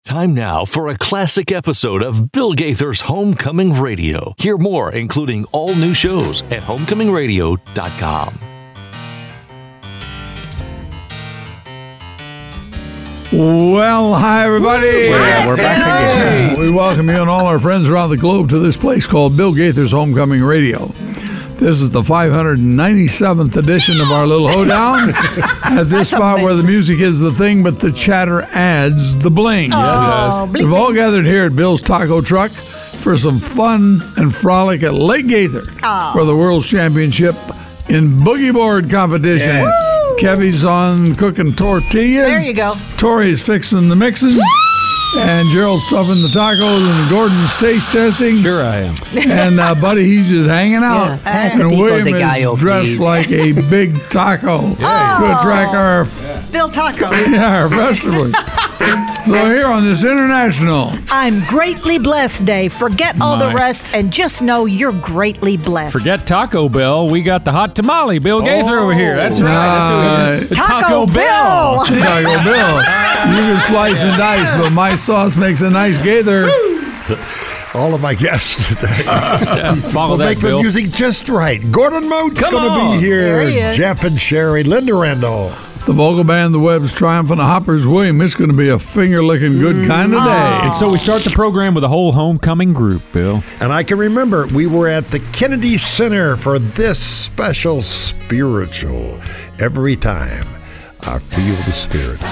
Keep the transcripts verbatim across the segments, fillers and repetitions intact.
Time now for a classic episode of Bill Gaither's Homecoming Radio. Hear more, including all new shows at homecoming radio dot com. Well, hi, everybody. Yeah, we're back again. We welcome you and all our friends around the globe to this place called Bill Gaither's Homecoming Radio. This is the five hundred ninety-seventh edition of our little hoedown. At this spot where the music is the thing, but the chatter adds the bling. Oh, Yes. We've all gathered here at Bill's Taco Truck for some fun and frolic at Lake Gaither Oh. for the World's Championship in Boogie Board competition. Yeah. Kevy's on cooking tortillas. There you go. Tori's fixing the mixing. And Gerald's stuffing the tacos, and Gordon's taste testing. Sure I am. And uh, Buddy, he's just hanging out. Yeah, has and to be for William the gallo, is dressed please. like a big taco to attract our, Bill Taco. yeah, our vegetables. So here on this international, I'm greatly blessed day. Forget all the My. rest and just know you're greatly blessed. Forget Taco Bell. We got the hot tamale. Bill Gaither over here. That's right. That's who he is. The Taco Bell. Taco Bill, you can slice and dice, but my sauce makes a nice Gaither. All of my guests today. Follow We'll that, make Bill. the music just right. Gordon Mote's Come going to on. be here. There he is. Jeff and Sherry, Linda Randall. The vocal band, the Webb's triumphant, the Hoppers, William. It's going to be a finger-licking good kind of day. And so we start the program with a whole homecoming group, Bill. And I can remember we were at the Kennedy Center for this special spiritual. Every time I feel the Spirit.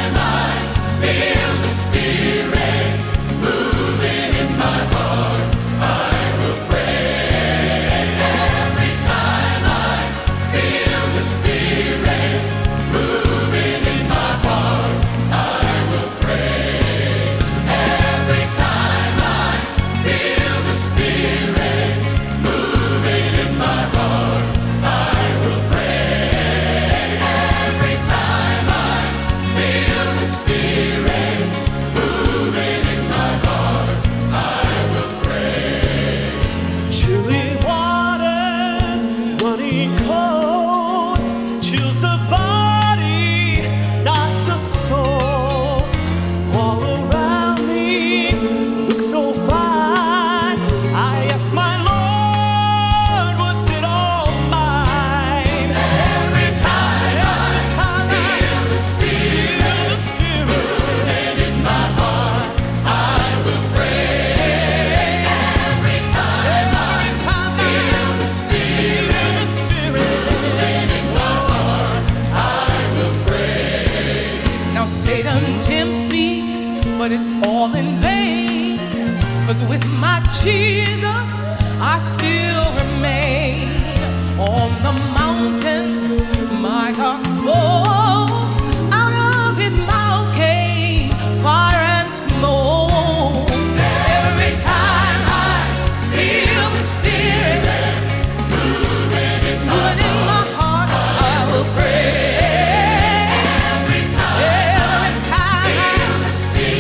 Chilly waters running cold, chills the body, not the soul. All around me look so fine. I ask my Lord, was it all mine? Every time, every time I feel the Spirit, feel the Spirit moving in my heart, I will pray. Every time I feel the Spirit, the Spirit moving in my heart, I will pray. Now Satan tempts me, but it's all in vain. 'Cause with my Jesus, I still remain. On the mountain, my God spoke. Out of his mouth came fire and smoke. Every time I feel the Spirit moving in my heart, I will pray. Every time, every time I feel the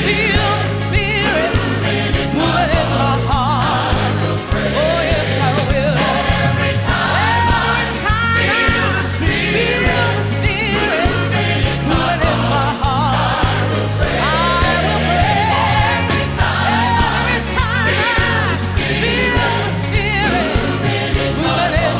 Spirit moving in my heart, I will pray. Oh yes, I will. Every time, every time I feel the Spirit moving in my heart, I will pray. I will pray. Every time, every time I feel the Spirit moving in my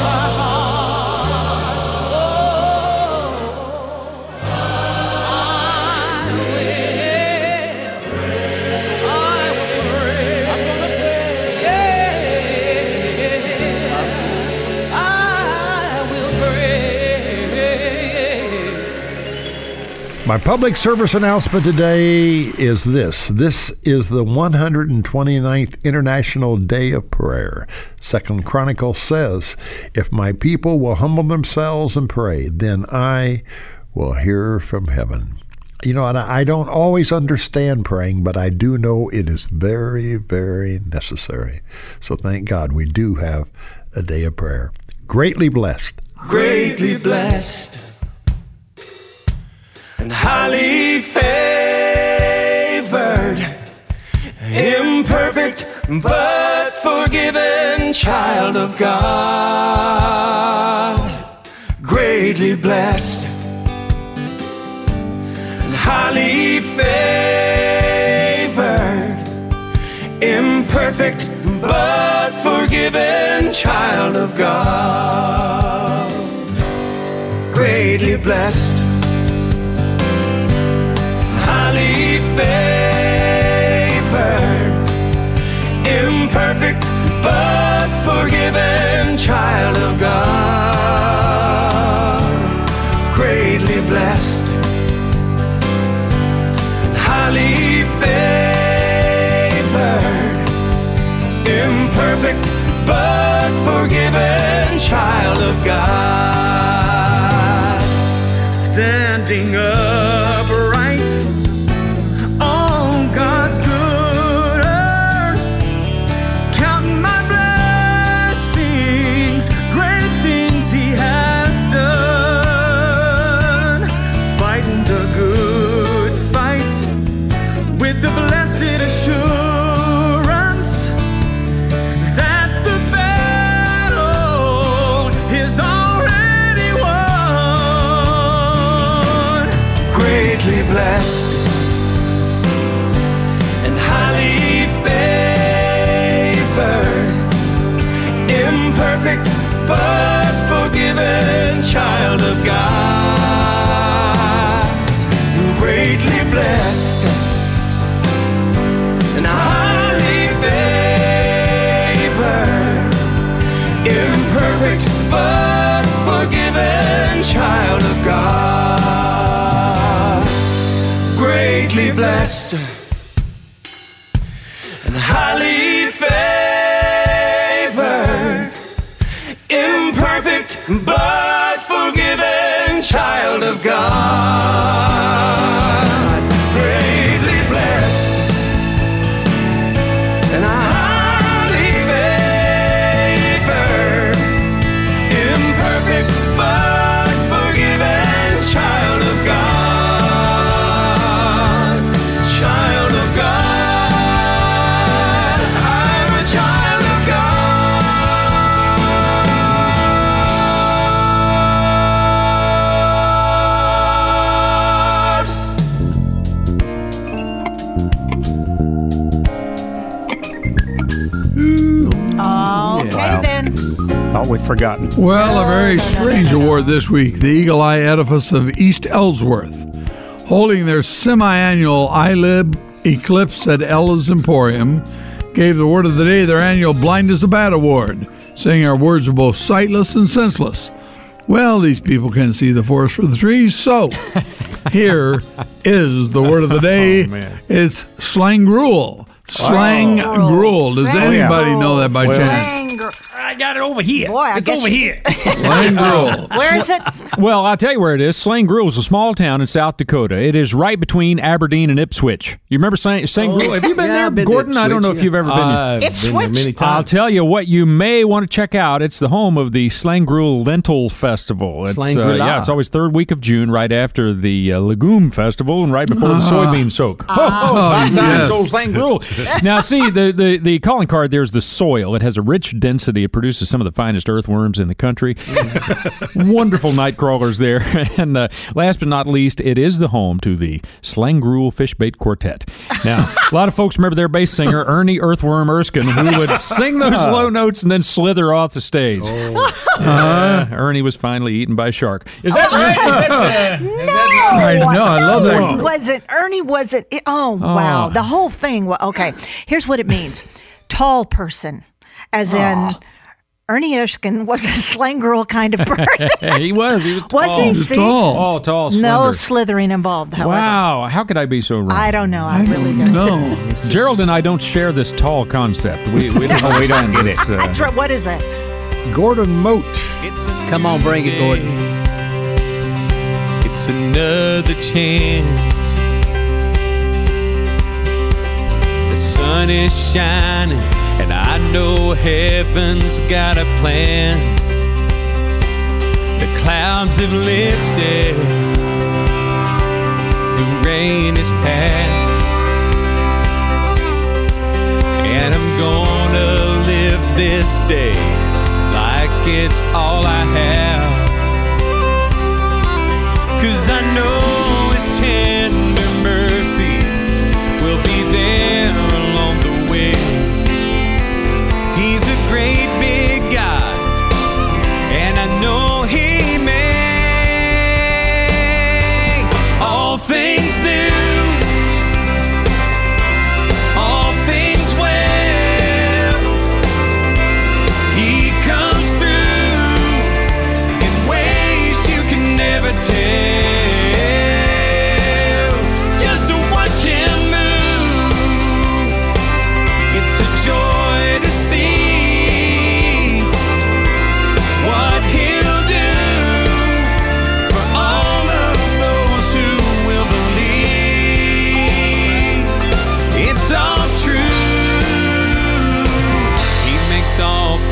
My public service announcement today is this. This is the one hundred twenty-ninth International Day of Prayer. Second Chronicles says, if my people will humble themselves and pray, then I will hear from heaven. You know, and I don't always understand praying, but I do know it is very, very necessary. So thank God we do have a day of prayer. Greatly blessed. Greatly blessed and highly favored, imperfect but forgiven child of God. Greatly blessed and highly favored, imperfect but forgiven child of God, greatly blessed, highly favored, imperfect but forgiven child of God, greatly blessed, highly favored, imperfect but forgiven child of God, standing upright on God's good earth, counting my blessings, great things He has done, fighting the good fight with the blessed assurance that the battle is already won. Greatly blessed and highly favored, imperfect but forgiven child of God, greatly blessed and highly favored, imperfect but forgiven child of God, greatly blessed and highly favored, imperfect but forgiven child of God, greatly blessed and highly favored, imperfect but forgiven child of God, child of God, I'm a child of Okay, then. Thought we'd forgotten. Well, a very strange award this week. The Eagle Eye Edifice of East Ellsworth, holding their semi-annual iLib Eclipse at Ella's Emporium, gave the word of the day their annual Blind is a Bad Award, saying our words are both sightless and senseless. Well, these people can't see the forest for the trees, so here is the word of the day. Oh, man. It's slang gruel. Slang Oh. gruel. Does Slang anybody gruel. know that by Well- chance? Slang gr- I got it over here. Boy, I it's guess over you- here. Slang gruel. Where is it? Well, I'll tell you where it is. Slane Gruel is a small town in South Dakota. It is right between Aberdeen and Ipswich. You remember Slane, Slane Gruel? Have you been Yeah, there, I've been to Gordon? I don't know if Ipswich, you've ever been there. I've been there Ipswich? many times. I'll tell you what you may want to check out. It's the home of the Slane Gruel Lentil Festival. It's, Slane uh, Gruel. yeah, it's always third week of June, right after the uh, Legume Festival and right before the soybean soak. Oh, oh, it's hot yes. times, old Slane Gruel. Now, see, the, the, the calling card there is the soil. It has a rich density. It produces some of the finest earthworms in the country. Wonderful night crawlers there. And uh, last but not least, it is the home to the Slane Gruel Fishbait Quartet. Now, a lot of folks remember their bass singer, Ernie Earthworm Erskine, who would sing those low notes and then slither off the stage. Uh, Ernie was finally eaten by a shark. Is that right? Is that, uh, is that I know, I love that. Ernie wasn't. Ernie wasn't. Oh, wow. The whole thing. wa- Okay, here's what it means. Tall person, as in Ernie Erskine was a slang girl kind of person. he was. He was tall. Was he? He's See? tall. Oh, tall, No slender. slithering involved, however. Wow. How could I be so wrong? I don't know. I, really don't. No. Gerald and I don't share this tall concept. We, we don't, Oh, we don't get it. this, uh, That's right. What is it? Gordon Moat. Come on, bring it, Gordon. It's another chance. The sun is shining, and I know heaven's got a plan. The clouds have lifted, the rain is past, and I'm gonna live this day like it's all I have. 'Cause I know His tender mercies will be there along the way.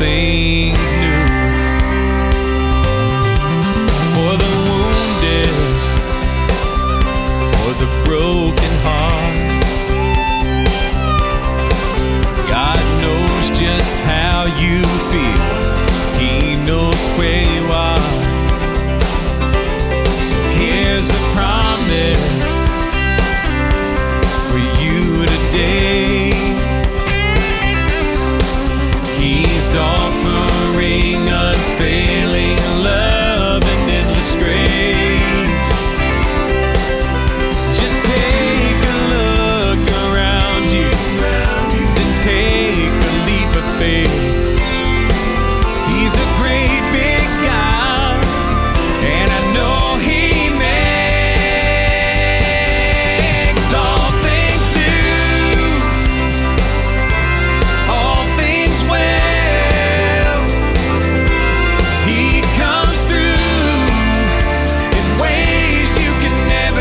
things new. For the wounded, for the broken heart, God knows just how you feel. He knows where you are. So here's a promise for you today. He's offering unfailing love and endless grace. Just take a look around you, then take a leap of faith. He's a great big God, and I know He makes all things new, all things well. He comes through in ways you can never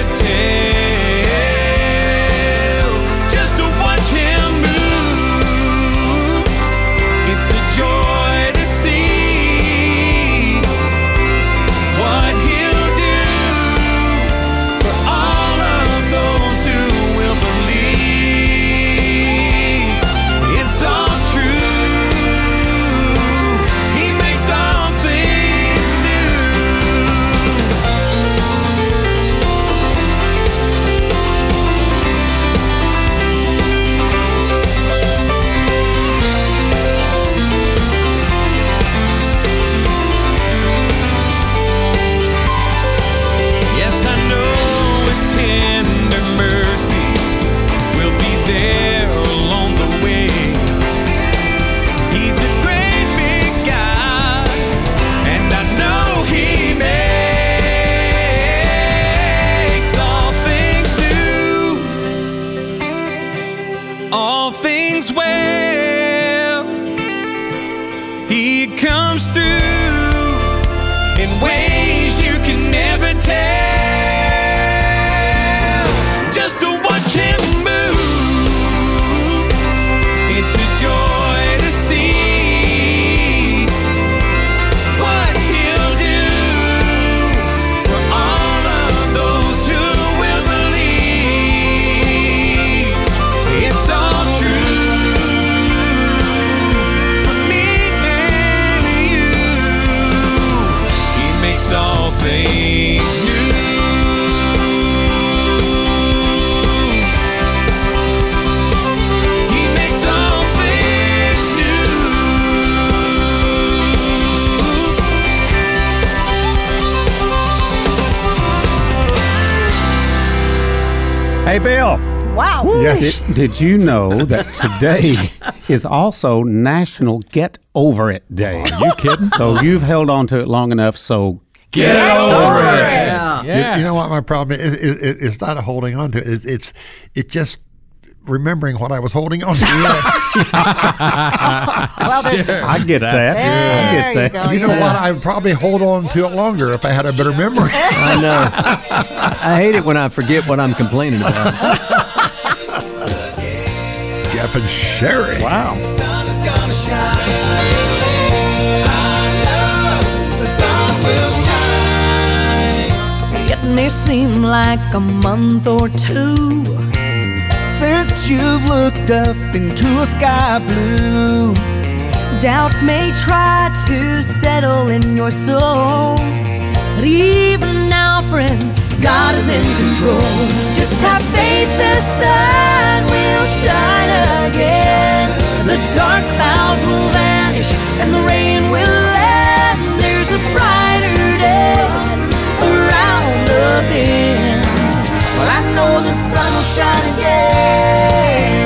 tell. Just to watch Him move, it's a joy to see what He'll do for all of those who will believe. It's all true. He makes all things new. Yes, I know His tender mercies will be there along the way. He's a great big God, and I know He makes all things new, all things well. He comes through in ways you can never tell. Just to watch Him move, it's a joy to see what He'll do for all of those who will believe. It's all true for me and you. He makes all things new. He makes all things new. Hey, Bill. Wow. Yes. Did, did you know that today is also National Get Over It Day? Are you kidding? So you've held on to it long enough, so Get over it. Yeah. You- Yeah. You, know what my problem is? It, it, it's not a holding on to it. It's it's it just remembering what I was holding on to. Well, there's I get that. There I get you that. go. You know what? I would probably hold on to it longer if I had a better memory. I know. I hate it when I forget what I'm complaining about. Jeff and Sherry. Wow. Sun is gonna shine. I know the sun will shine. It may seem like a month or two Since you've looked up into a sky blue, doubts may try to settle in your soul. But even now, friend, God is in control. Just have faith, the sun will shine again. The dark clouds will vanish and the rain will end. There's a brighter day around the bend. Well, I know the sun will shine again.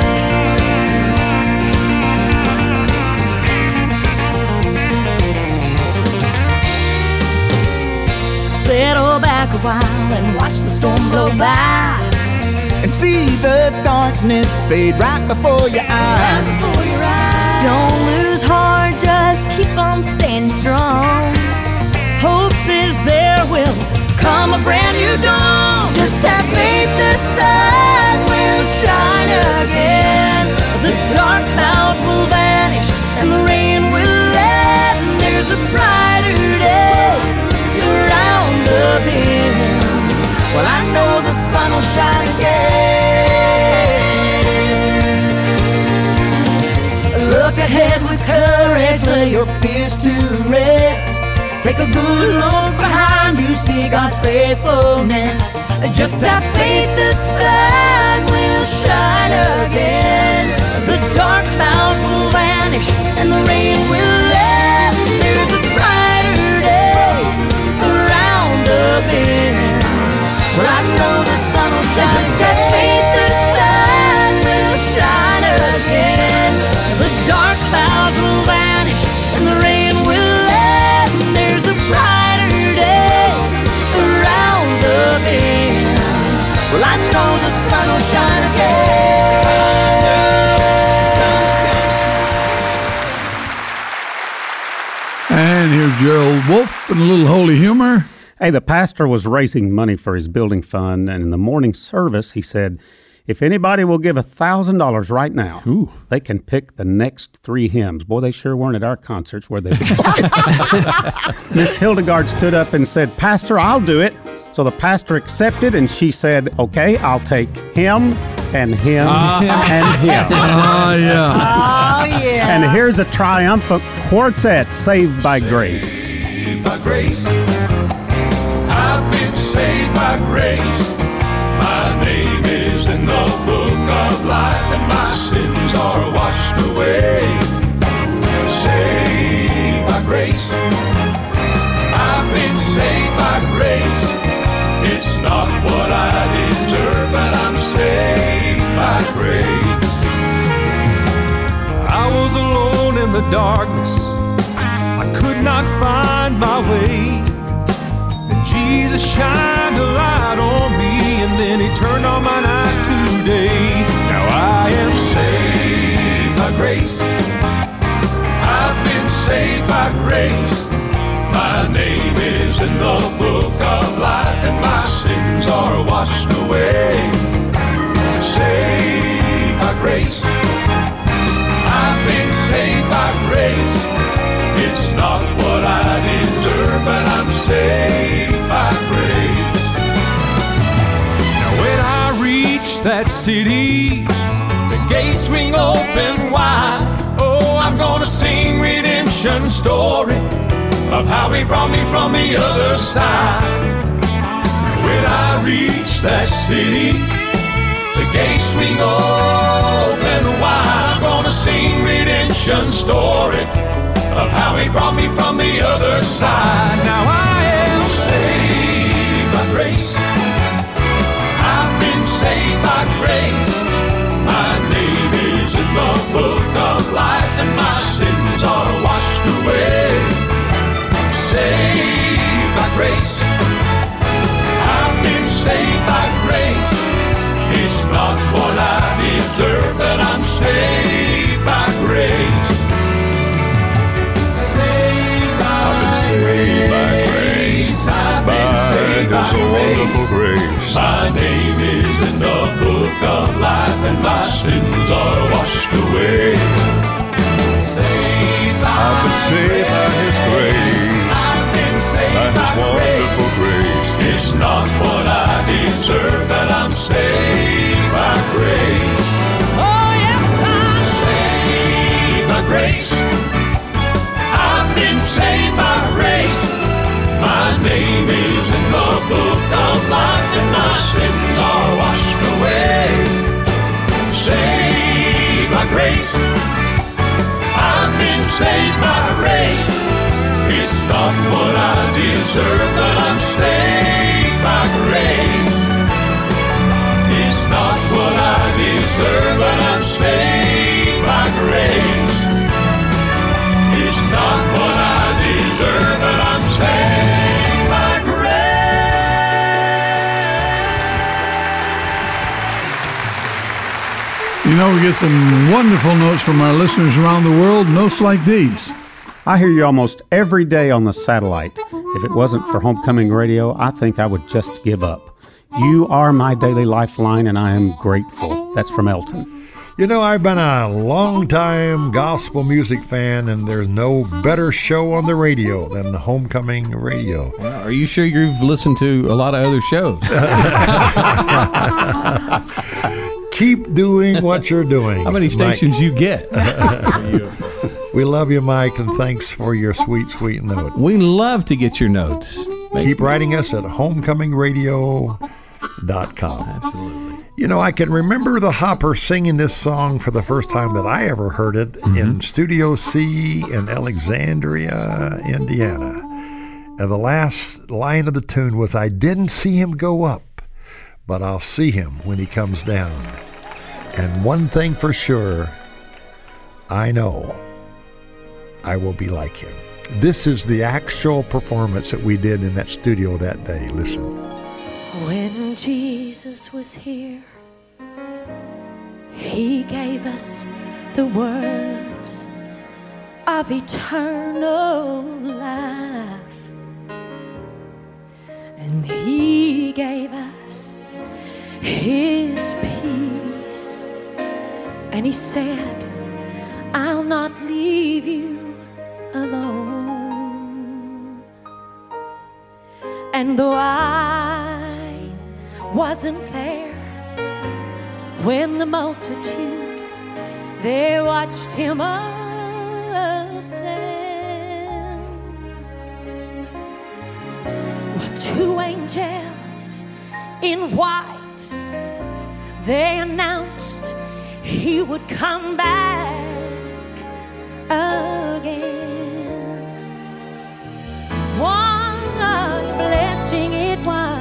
Settle back a while and watch the storm blow by. and see the darkness fade right before your eyes. Before your eyes. Don't lose heart, just keep on standing strong. Hope says there will come a brand new dawn. Just have faith, the sun will shine again. The dark clouds will vanish and the rain will end. will shine again. Look ahead with courage, lay your fears to rest. Take a good look behind you, see God's faithfulness. Just have faith, the sun will shine again. The dark clouds will vanish and the rain will end. There's a brighter day around the bend. Well, I know the sun will shine. Just have faith, the sun will shine again. The dark clouds will vanish and the rain will end. There's a brighter day around the bend. Well, I know the sun will shine again. And here's Gerald Wolf and a little holy humor. Hey, the pastor was raising money for his building fund, and in the morning service, he said, if anybody will give one thousand dollars right now, Ooh. they can pick the next three hymns. Boy, they sure weren't at our concerts where they Miss Hildegard stood up and said, Pastor, I'll do it. So the pastor accepted, and she said, okay, I'll take him and him uh, and him. Oh, yeah. Oh, yeah. And here's a triumphant quartet, Saved by Grace. Saved by grace. I've been saved by grace. My name is in the book of life, and my sins are washed away. Saved by grace. I've been saved by grace. It's not what I deserve, but I'm saved by grace. I was alone in the darkness. I could not find my way. And Jesus shined a light on me, and then he turned on my night today. Now I am saved by grace. I've been saved by grace. My name is in the book of life, and my sins are washed away. Saved by grace. I've been saved by grace. It's not what I deserve, but I'm saved by grace. Now when I reach that city, the gates swing open wide. Oh, I'm gonna sing redemption story of how he brought me from the other side. When I reach that city, the gates swing open wide. I'm gonna sing redemption story of how he brought me from the other side. Now I am saved by grace. I've been saved by grace. My name is in the book of life, and my sins are washed away. Saved by grace. I've been saved by grace. It's not what I deserve, but I'm saved by grace. Saved by, saved by grace. I've been saved by grace. grace. My name is in the book of life, and my sins are washed away. Saved by I've been saved by his grace. By his wonderful grace. It's not what I deserve, but I'm saved by grace. Oh yes, I'm saved by grace. I've been saved by grace. My name is in the book of life, and my sins are washed away. Saved by grace. I've been saved by grace. It's not what I deserve, but I'm saved by grace. It's not what I deserve, but I'm saved by grace. It's not what I deserve, but I'm saved by grace. You know, we get some wonderful notes from our listeners around the world, notes like these. I hear you almost every day on the satellite. If it wasn't for Homecoming Radio, I think I would just give up. You are my daily lifeline, and I am grateful. That's from Elton. You know, I've been a long-time gospel music fan, and there's no better show on the radio than the Homecoming Radio. Well, are you sure you've listened to a lot of other shows? Keep doing what you're doing. How many stations Mike. you get? We love you, Mike, and thanks for your sweet, sweet note. We love to get your notes. Keep writing us at homecoming radio dot com. Absolutely. You know, I can remember the Hopper singing this song for the first time that I ever heard it mm-hmm. in Studio C in Alexandria, Indiana. And the last line of the tune was, I didn't see him go up, but I'll see him when he comes down. And one thing for sure, I know I will be like him. This is the actual performance that we did in that studio that day. Listen. When Jesus was here, he gave us the words of eternal life. And he gave us his peace. And he said, I'll not leave you alone. And though I wasn't there when the multitude they watched him ascend, well, two angels in white, they announced he would come back again. What a blessing it was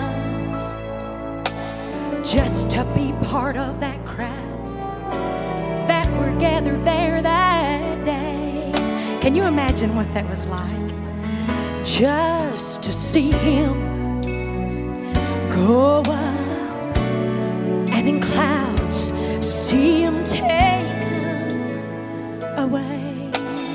just to be part of that crowd that were gathered there that day. Can you imagine what that was like? Just to see him go up and in clouds see him taken away.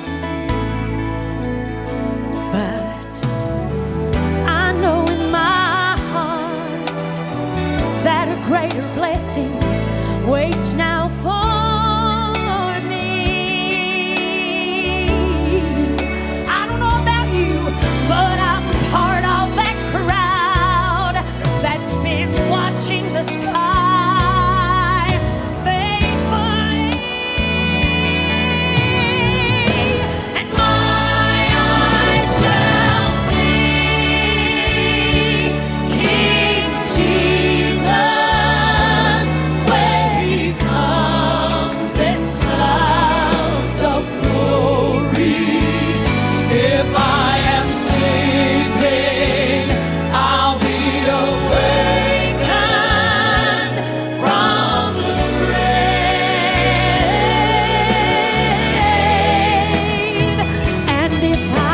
But I know in my heart that a greater blessing waits now for me. I don't know about you, but I'm part of that crowd that's been watching the sky faithfully. And my eyes shall see King Jesus when he comes in clouds of glory. If I am sleeping, I'll be awakened from the grave. And if I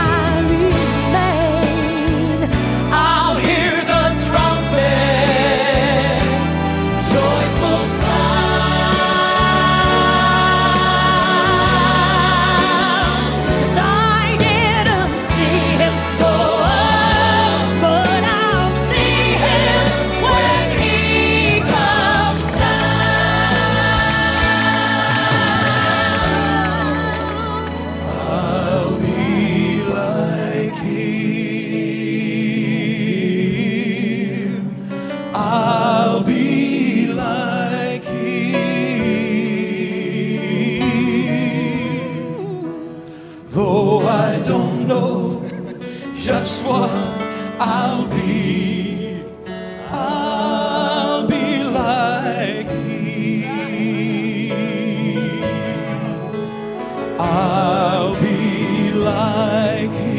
remain, I'll hear the trumpets, joyful sound. 'Cause I didn't see him go up, but I'll see him when he comes down. I'll be like him. I'll be like him. Though I don't know just what I'll be, I'll be like him. I'll be like him.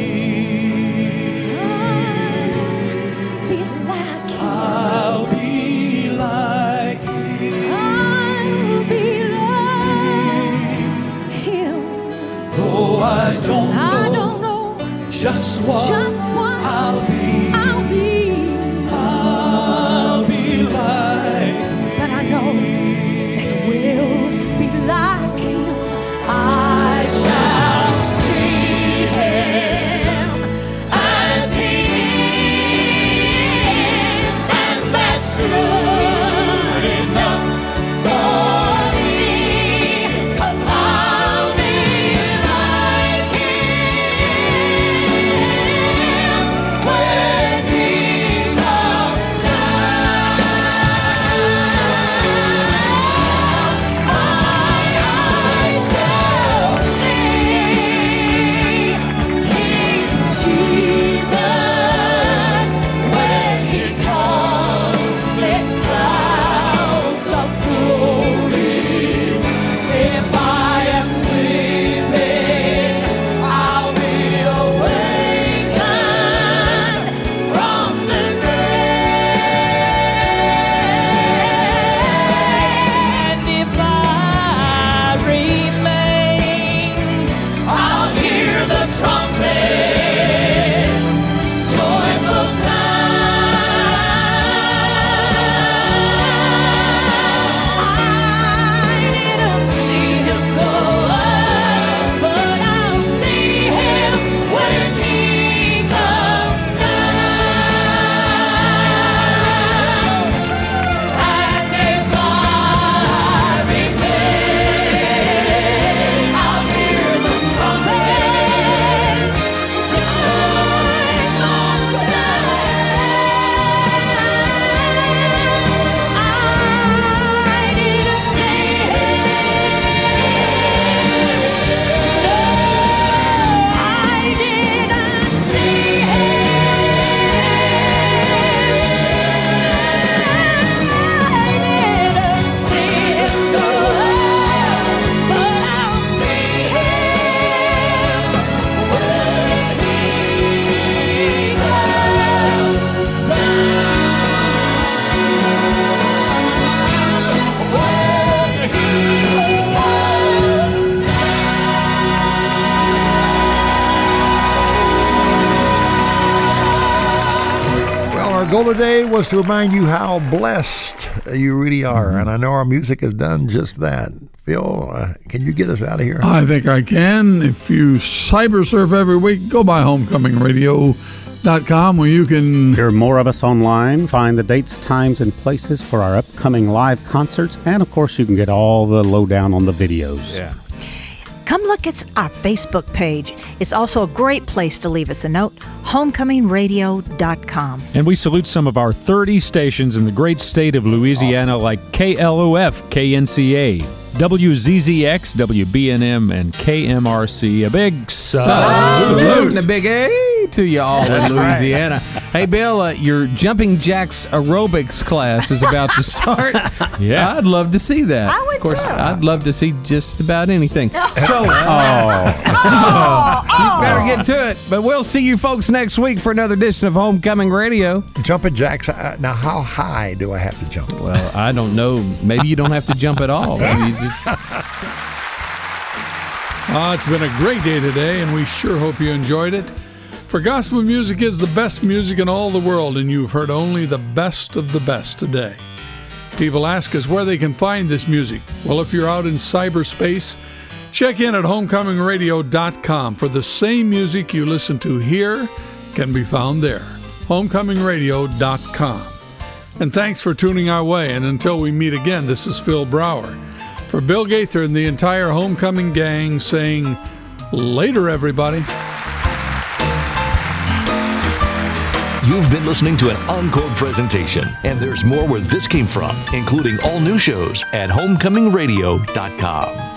Be like him. I'll be like him. I'll be like him. Though I don't know, I don't know just what, just what I'll be. I'll be. I'll be like him. But I know that we'll be like him. I shall see him as he is, and that's good enough for me. goal today was to remind you how blessed you really are, Mm-hmm. and I know our music has done just that. Phil, uh, can you get us out of here? I think I can. If you cyber surf every week, go by homecoming radio dot com where you can hear more of us online, find the dates, times, and places for our upcoming live concerts, and of course, you can get all the lowdown on the videos. Yeah. Come look at our Facebook page. It's also a great place to leave us a note, homecoming radio dot com. And we salute some of our thirty stations in the great state of Louisiana, like K L O F, K N C A, W Z Z X, W B N M, and K M R C. A big Salute and a big A to you all in Louisiana. Hey, Bill, uh, your Jumping Jacks aerobics class is about to start. Yeah. I'd love to see that. I would Of course, too. I'd love to see just about anything. So, Oh, you better get to it. But we'll see you folks next week for another edition of Homecoming Radio. Jumping jacks. Uh, now, how high do I have to jump? Well, I don't know. Maybe you don't have to jump at all. Maybe you just... Uh, it's been a great day today, and we sure hope you enjoyed it. For gospel music is the best music in all the world, and you've heard only the best of the best today. People ask us where they can find this music. Well, if you're out in cyberspace, check in at homecoming radio dot com for the same music you listen to here can be found there. homecoming radio dot com. And thanks for tuning our way, and until we meet again, this is Phil Brower. For Bill Gaither and the entire Homecoming gang saying, later, everybody. You've been listening to an encore presentation, and there's more where this came from, including all new shows at homecoming radio dot com.